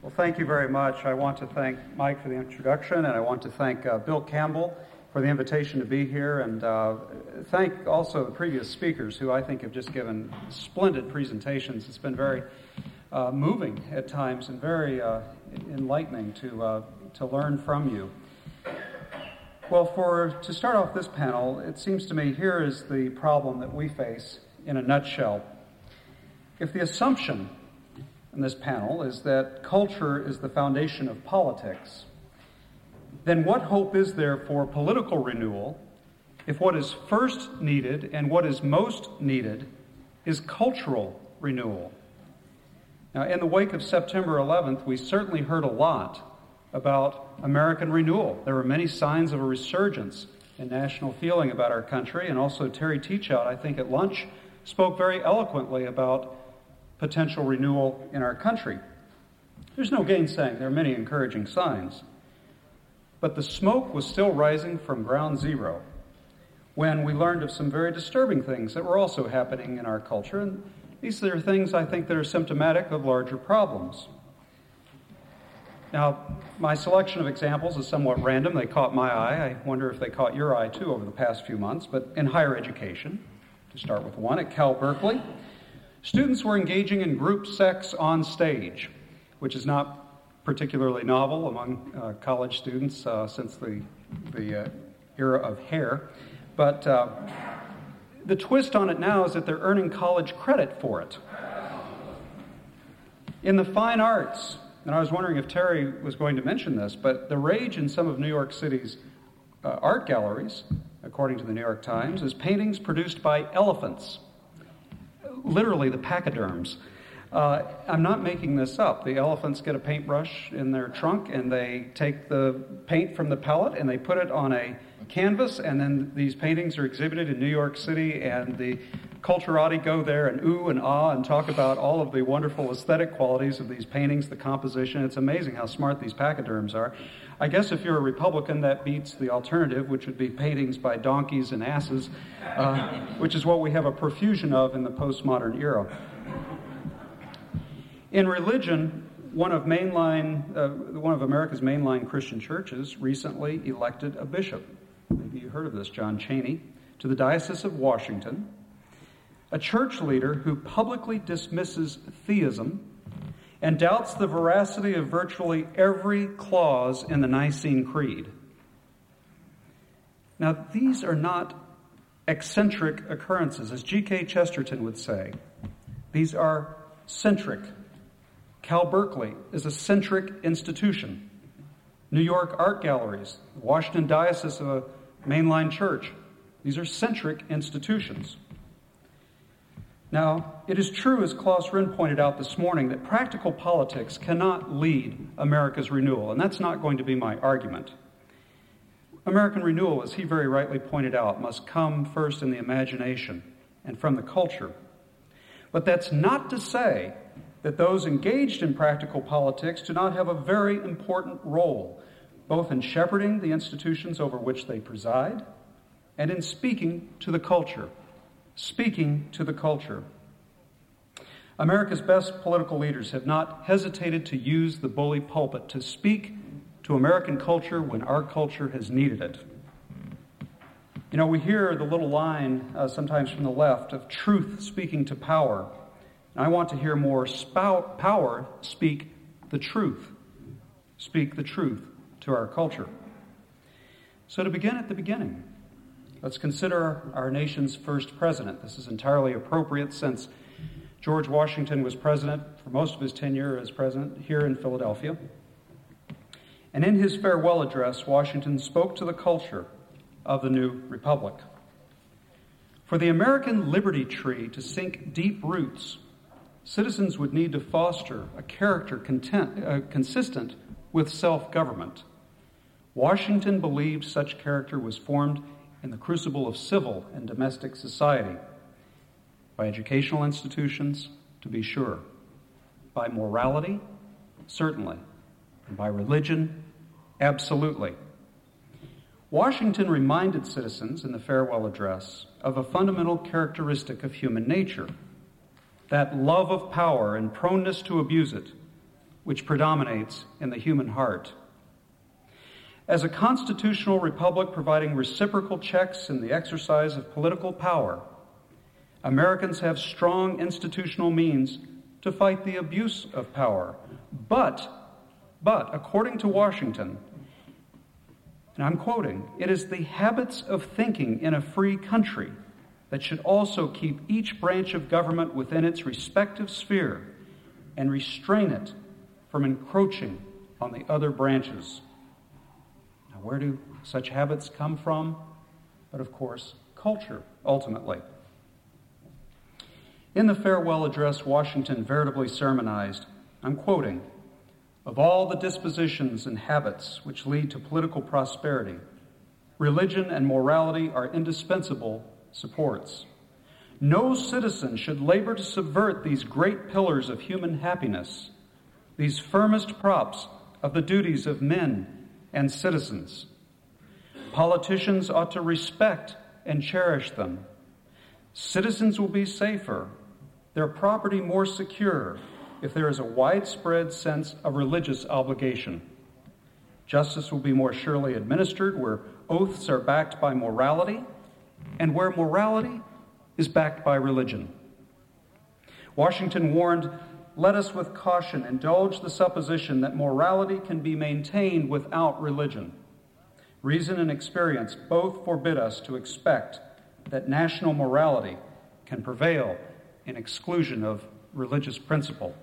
Well, thank you very much. I want to thank Mike for the introduction, and I want to thank Bill Campbell for the invitation to be here, and thank also the previous speakers who I think have just given splendid presentations. It's been very moving at times and very enlightening to learn from you. Well, to start off this panel, it seems to me here is the problem that we face in a nutshell. If the assumption in this panel is that culture is the foundation of politics, then what hope is there for political renewal if what is first needed and what is most needed is cultural renewal? Now, in the wake of September 11th, we certainly heard a lot about American renewal. There were many signs of a resurgence in national feeling about our country, and also Terry Teachout, I think at lunch, spoke very eloquently about potential renewal in our country. There's no gainsaying there are many encouraging signs. But the smoke was still rising from ground zero when we learned of some very disturbing things that were also happening in our culture. And these are things, I think, that are symptomatic of larger problems. Now, my selection of examples is somewhat random. They caught my eye. I wonder if they caught your eye, too, over the past few months. But in higher education, to start with one, at Cal Berkeley, students were engaging in group sex on stage, which is not particularly novel among college students since the era of hair. But the twist on it now is that they're earning college credit for it. In the fine arts, and I was wondering if Terry was going to mention this, but the rage in some of New York City's art galleries, according to the New York Times, is paintings produced by elephants. Literally the pachyderms. I'm not making this up. The elephants get a paintbrush in their trunk and they take the paint from the palette and they put it on a canvas, and then these paintings are exhibited in New York City, and the culturati go there and ooh and ah and talk about all of the wonderful aesthetic qualities of these paintings, the composition. It's amazing how smart these pachyderms are. I guess if you're a Republican, that beats the alternative, which would be paintings by donkeys and asses, which is what we have a profusion of in the postmodern era. In religion, one of America's mainline Christian churches recently elected a bishop. Maybe you heard of this, John Chaney, to the Diocese of Washington, a church leader who publicly dismisses theism and doubts the veracity of virtually every clause in the Nicene Creed. Now, these are not eccentric occurrences, as G.K. Chesterton would say. These are centric. Cal Berkeley is a centric institution. New York art galleries, Washington Diocese of a mainline church. These are centric institutions. Now, it is true, as Klaus Rinn pointed out this morning, that practical politics cannot lead America's renewal, and that's not going to be my argument. American renewal, as he very rightly pointed out, must come first in the imagination and from the culture. But that's not to say that those engaged in practical politics do not have a very important role, both in shepherding the institutions over which they preside and in speaking to the culture. Speaking to the culture. America's best political leaders have not hesitated to use the bully pulpit to speak to American culture when our culture has needed it. You know, we hear the little line sometimes from the left of truth speaking to power. And I want to hear more power speak the truth. Speak the truth to our culture. So to begin at the beginning, let's consider our nation's first president. This is entirely appropriate since George Washington was president for most of his tenure as president here in Philadelphia. And in his farewell address, Washington spoke to the culture of the new republic. For the American liberty tree to sink deep roots, citizens would need to foster a character consistent with self-government. Washington believed such character was formed in the crucible of civil and domestic society, by educational institutions, to be sure, by morality, certainly, and by religion, absolutely. Washington reminded citizens in the farewell address of a fundamental characteristic of human nature, that love of power and proneness to abuse it, which predominates in the human heart. As a constitutional republic providing reciprocal checks in the exercise of political power, Americans have strong institutional means to fight the abuse of power. But, according to Washington, and I'm quoting, "It is the habits of thinking in a free country that should also keep each branch of government within its respective sphere and restrain it from encroaching on the other branches." Now, where do such habits come from? But of course, culture, ultimately. In the farewell address, Washington veritably sermonized, I'm quoting, "Of all the dispositions and habits which lead to political prosperity, religion and morality are indispensable supports. No citizen should labor to subvert these great pillars of human happiness, these firmest props of the duties of men and citizens. Politicians ought to respect and cherish them. Citizens will be safer, their property more secure, if there is a widespread sense of religious obligation. Justice will be more surely administered where oaths are backed by morality and where morality is backed by religion." Washington warned, "Let us with caution indulge the supposition that morality can be maintained without religion. Reason and experience both forbid us to expect that national morality can prevail in exclusion of religious principle."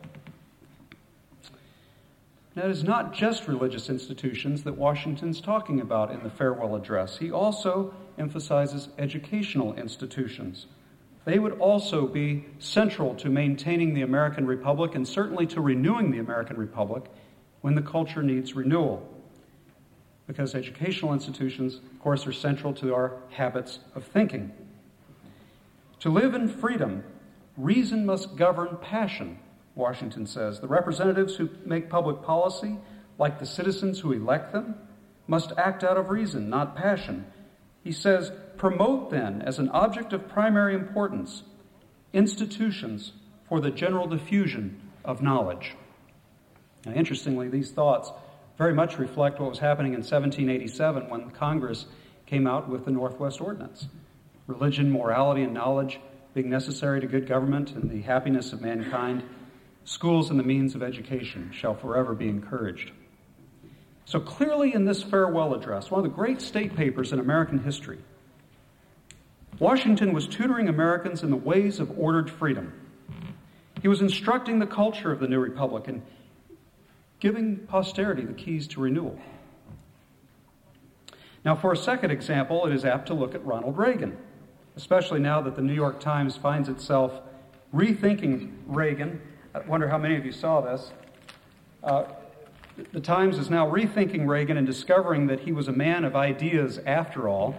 Now, it is not just religious institutions that Washington's talking about in the farewell address. He also emphasizes educational institutions. They would also be central to maintaining the American Republic and certainly to renewing the American Republic when the culture needs renewal. Because educational institutions, of course, are central to our habits of thinking. To live in freedom, reason must govern passion, Washington says. The representatives who make public policy, like the citizens who elect them, must act out of reason, not passion. He says, "Promote then, as an object of primary importance, institutions for the general diffusion of knowledge." Now, interestingly, these thoughts very much reflect what was happening in 1787 when Congress came out with the Northwest Ordinance. Religion, morality, and knowledge being necessary to good government and the happiness of mankind, schools and the means of education shall forever be encouraged. So clearly in this farewell address, one of the great state papers in American history, Washington was tutoring Americans in the ways of ordered freedom. He was instructing the culture of the new republic and giving posterity the keys to renewal. Now, for a second example, it is apt to look at Ronald Reagan, especially now that the New York Times finds itself rethinking Reagan. I wonder how many of you saw this. The Times is now rethinking Reagan and discovering that he was a man of ideas after all.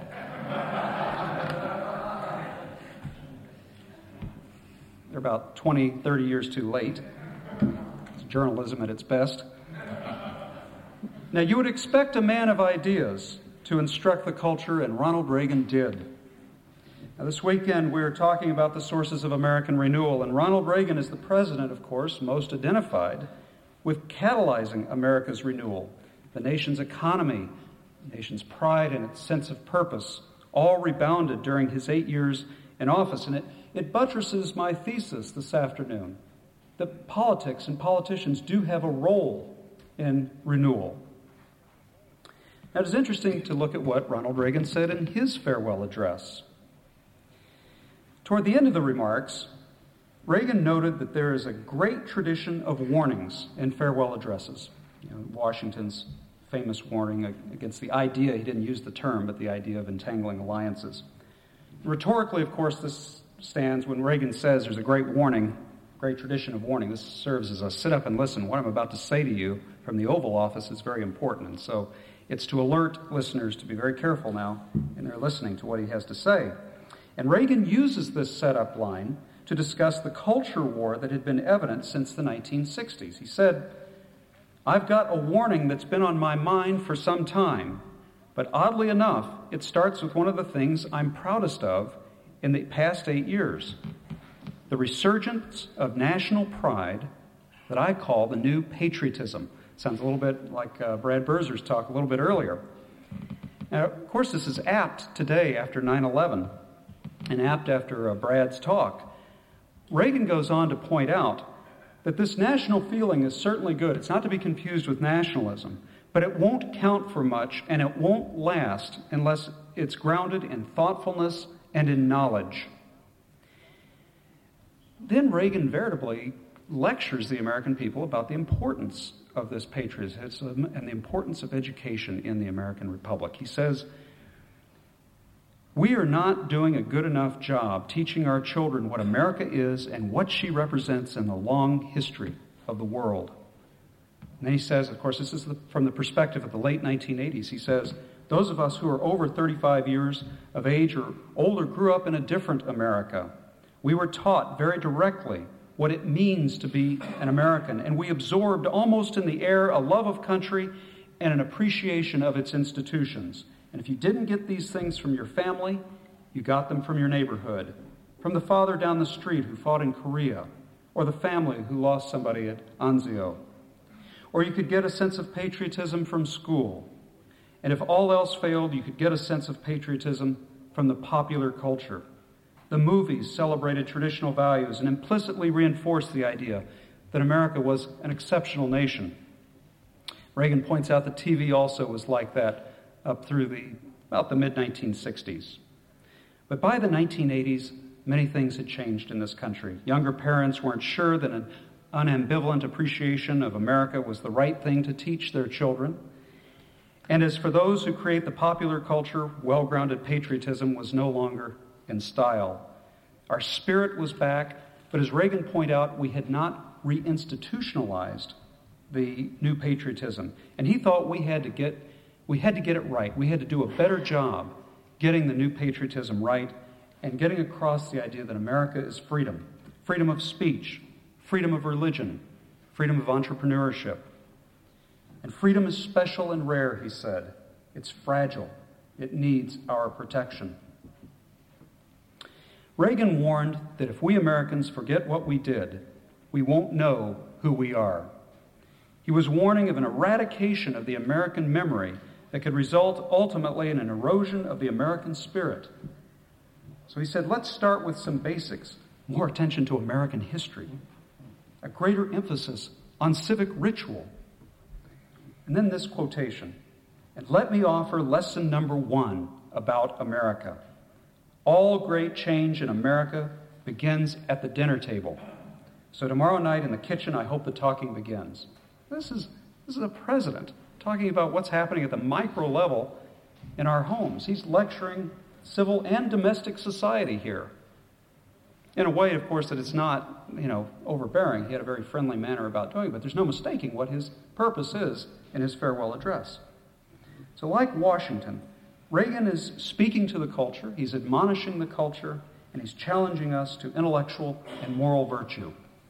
They're about 20, 30 years too late. It's journalism at its best. Now, you would expect a man of ideas to instruct the culture, and Ronald Reagan did. Now, this weekend, we're talking about the sources of American renewal, and Ronald Reagan is the president, of course, most identified with catalyzing America's renewal. The nation's economy, the nation's pride, and its sense of purpose all rebounded during his 8 years in office. And it buttresses my thesis this afternoon that politics and politicians do have a role in renewal. Now, it is interesting to look at what Ronald Reagan said in his farewell address. Toward the end of the remarks, Reagan noted that there is a great tradition of warnings in farewell addresses. Washington's famous warning against the idea, he didn't use the term, but the idea of entangling alliances. Rhetorically, of course, this stands when Reagan says there's a great tradition of warning. This serves as a sit up and listen. What I'm about to say to you from the Oval Office is very important. And so it's to alert listeners to be very careful now in their listening to what he has to say. And Reagan uses this setup line to discuss the culture war that had been evident since the 1960s. He said, "I've got a warning that's been on my mind for some time, but oddly enough, it starts with one of the things I'm proudest of in the past 8 years, the resurgence of national pride that I call the new patriotism. Sounds a little bit like Brad Berzer's talk a little bit earlier. Now, of course, this is apt today after 9/11 and apt after Brad's talk. Reagan goes on to point out that this national feeling is certainly good. It's not to be confused with nationalism, but it won't count for much and it won't last unless it's grounded in thoughtfulness and in knowledge. Then Reagan veritably lectures the American people about the importance of this patriotism and the importance of education in the American Republic. He says, "We are not doing a good enough job teaching our children what America is and what she represents in the long history of the world." And then he says, of course, this is from the perspective of the late 1980s, he says, "Those of us who are over 35 years of age or older grew up in a different America. We were taught very directly what it means to be an American, and we absorbed almost in the air a love of country and an appreciation of its institutions. And if you didn't get these things from your family, you got them from your neighborhood, from the father down the street who fought in Korea, or the family who lost somebody at Anzio. Or you could get a sense of patriotism from school. And if all else failed, you could get a sense of patriotism from the popular culture. The movies celebrated traditional values and implicitly reinforced the idea that America was an exceptional nation." Reagan points out that TV also was like that up through about the mid-1960s. But by the 1980s, many things had changed in this country. Younger parents weren't sure that an unambivalent appreciation of America was the right thing to teach their children. And as for those who create the popular culture, well-grounded patriotism was no longer in style. Our spirit was back, but as Reagan pointed out, we had not reinstitutionalized the new patriotism. And he thought we had to get it right. We had to do a better job getting the new patriotism right and getting across the idea that America is freedom. Freedom of speech, freedom of religion, freedom of entrepreneurship. And freedom is special and rare, he said. It's fragile. It needs our protection. Reagan warned that if we Americans forget what we did, we won't know who we are. He was warning of an eradication of the American memory that could result ultimately in an erosion of the American spirit. So he said, let's start with some basics, more attention to American history, a greater emphasis on civic ritual. And then this quotation, "And let me offer lesson number 1 about America. All great change in America begins at the dinner table. So tomorrow night in the kitchen, I hope the talking begins." This is a president talking about what's happening at the micro level in our homes. He's lecturing civil and domestic society here. In a way, of course, that it's not, overbearing. He had a very friendly manner about doing it, but there's no mistaking what his purpose is in his farewell address. So like Washington, Reagan is speaking to the culture, he's admonishing the culture, and he's challenging us to intellectual and moral virtue.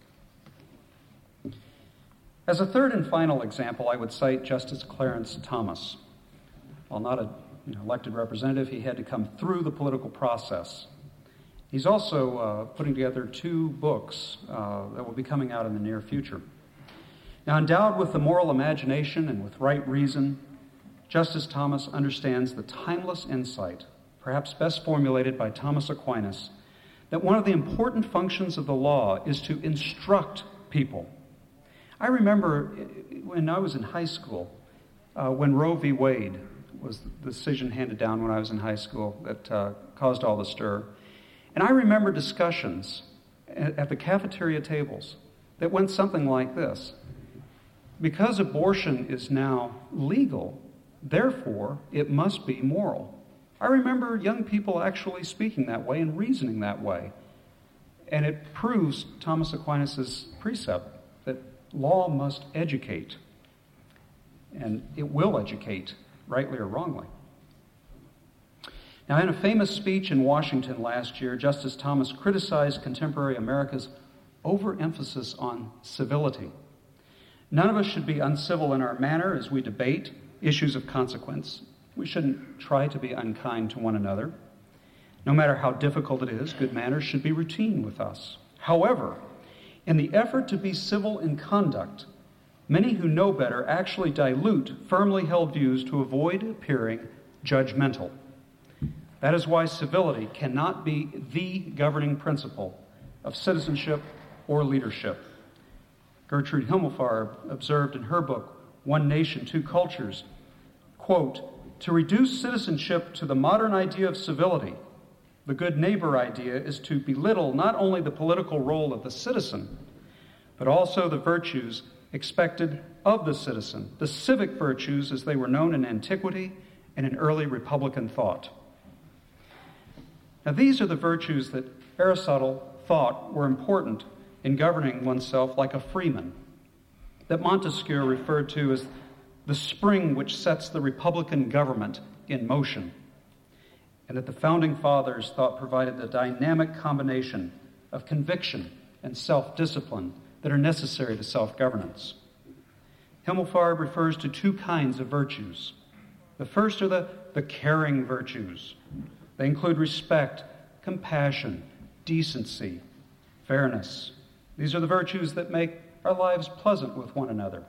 As a third and final example, I would cite Justice Clarence Thomas. While not an elected representative, he had to come through the political process. He's also putting together 2 books that will be coming out in the near future. Now, endowed with the moral imagination and with right reason, Justice Thomas understands the timeless insight, perhaps best formulated by Thomas Aquinas, that one of the important functions of the law is to instruct people. I remember when I was in high school, when Roe v. Wade was the decision handed down when I was in high school that caused all the stir. And I remember discussions at the cafeteria tables that went something like this. Because abortion is now legal, therefore it must be moral. I remember young people actually speaking that way and reasoning that way. And it proves Thomas Aquinas' precept that law must educate. And it will educate, rightly or wrongly. Now, in a famous speech in Washington last year, Justice Thomas criticized contemporary America's overemphasis on civility. None of us should be uncivil in our manner as we debate issues of consequence. We shouldn't try to be unkind to one another. No matter how difficult it is, good manners should be routine with us. However, In the effort to be civil in conduct, many who know better actually dilute firmly held views to avoid appearing judgmental. That is why civility cannot be the governing principle of citizenship or leadership. Gertrude Himmelfarb observed in her book, One Nation, Two Cultures, quote, "To reduce citizenship to the modern idea of civility, the good neighbor idea, is to belittle not only the political role of the citizen, but also the virtues expected of the citizen, the civic virtues as they were known in antiquity and in early Republican thought." Now, these are the virtues that Aristotle thought were important in governing oneself like a freeman, that Montesquieu referred to as the spring which sets the Republican government in motion, and that the Founding Fathers thought provided the dynamic combination of conviction and self-discipline that are necessary to self-governance. Himmelfarb refers to two kinds of virtues. The first are the caring virtues. They include respect, compassion, decency, fairness. These are the virtues that make our lives pleasant with one another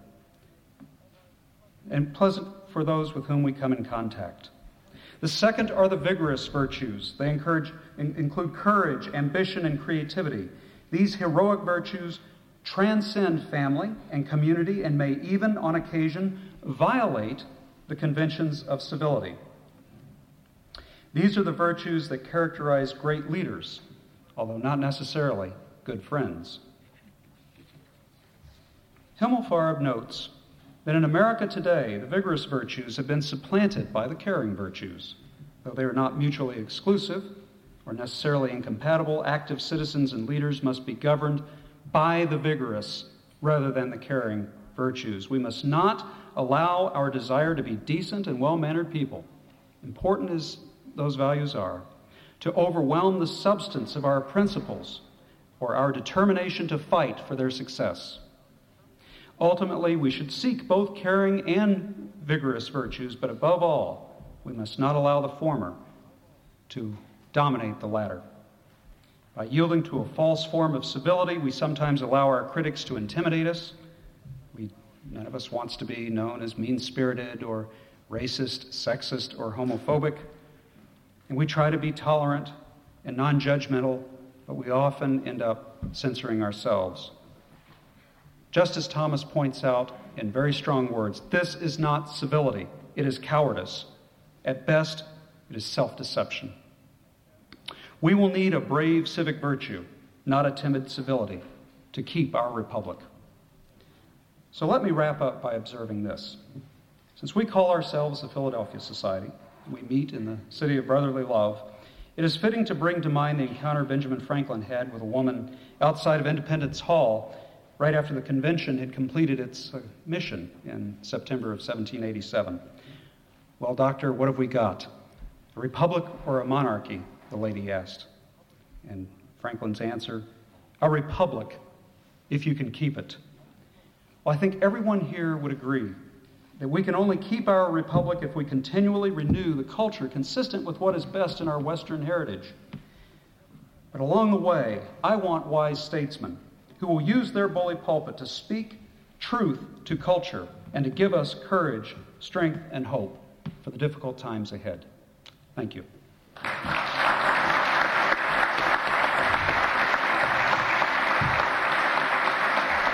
and pleasant for those with whom we come in contact. The second are the vigorous virtues. They include courage, ambition, and creativity. These heroic virtues transcend family and community and may even, on occasion, violate the conventions of civility. These are the virtues that characterize great leaders, although not necessarily good friends. Himmelfarb notes that in America today, the vigorous virtues have been supplanted by the caring virtues. Though they are not mutually exclusive or necessarily incompatible, active citizens and leaders must be governed by the vigorous rather than the caring virtues. We must not allow our desire to be decent and well-mannered people, important as those values are, to overwhelm the substance of our principles or our determination to fight for their success. Ultimately, we should seek both caring and vigorous virtues, but above all, we must not allow the former to dominate the latter. By yielding to a false form of civility, we sometimes allow our critics to intimidate us. None of us wants to be known as mean-spirited or racist, sexist, or homophobic. And we try to be tolerant and non-judgmental, but we often end up censoring ourselves. Justice Thomas points out in very strong words, this is not civility, it is cowardice. At best, it is self-deception. We will need a brave civic virtue, not a timid civility, to keep our republic. So let me wrap up by observing this. Since we call ourselves the Philadelphia Society, we meet in the city of brotherly love, it is fitting to bring to mind the encounter Benjamin Franklin had with a woman outside of Independence Hall right after the convention had completed its mission in September of 1787. "Well, doctor, what have we got? A republic or a monarchy?" the lady asked. And Franklin's answer, "A republic, if you can keep it." Well, I think everyone here would agree that we can only keep our republic if we continually renew the culture consistent with what is best in our Western heritage. But along the way, I want wise statesmen who will use their bully pulpit to speak truth to culture and to give us courage, strength, and hope for the difficult times ahead. Thank you.